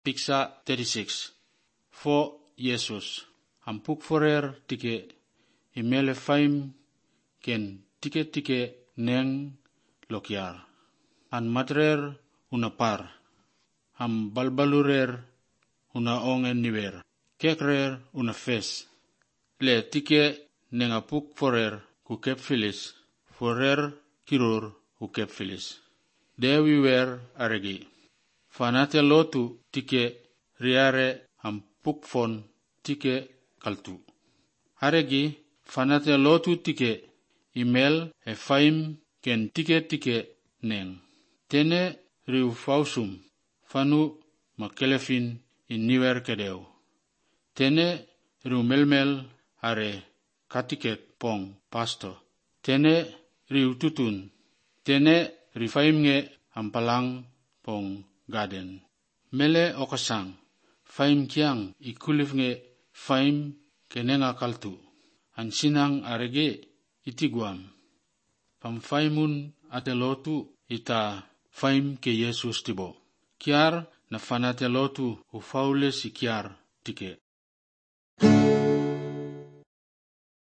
Picture 36. For Jesus. Hampuk forer tike imele faim ken tike neng lokiar. An matrer una par. Ham balbalurer una ongen niwer. Kekrer una fes. Le tike nengapuk forer ku kep filis. Forer kirur ku kep filis. There we were aregi. Fanate lotu tike riare hampuk fon tike kaltu. Aregi fanate lotu tike email e faim ken tike neng. Tene riu fausum fanu makelefin in niwer kedeu. Tene riu melmel are katiket pong pastor. Tene riu tutun. Tene rifaim nge ampalang pong garden. Mele okasang. Faim kiang ikulif nge faim kenenga kaltu. Ansinang arege itiguam. Pam faimun atelotu ita faim ke Yesus tibo. Kiar na fanatelotu ufaule si kiar tike.